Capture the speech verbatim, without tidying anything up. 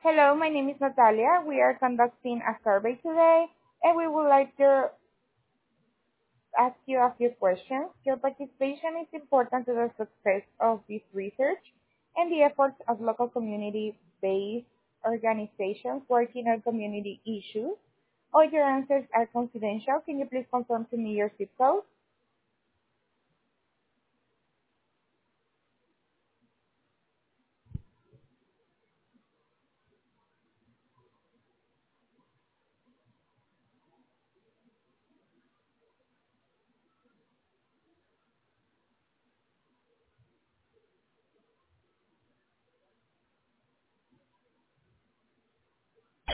Hello, my name is Natalia. We are conducting a survey today, and we would like to ask you a few questions. Your participation is important to the success of this research and the efforts of local community-based organizations working on community issues. All your answers are confidential. Can you please confirm to me your zip code?